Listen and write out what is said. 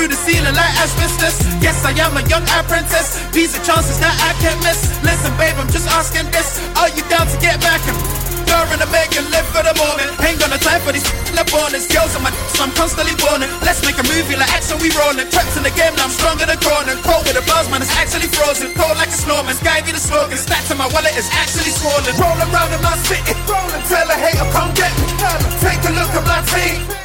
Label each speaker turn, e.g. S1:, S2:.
S1: through the ceiling like asbestos. Yes, I am a young apprentice. These are chances that I can't miss. Listen, babe, I'm just asking this. Are you down to get back and and I make it live for the moment? Ain't got no time for these bonus. Girls on my so I'm constantly boning. Let's make a movie like action, we rolling. Preps in the game, now I'm stronger than Cronin. Cold with the buzz, man, it's actually frozen. Cold like a snowman, sky be the slogan. Stats in my wallet is actually swollen. Roll around in my city, rolling. Tell a hater, come get me. Take a look at my team.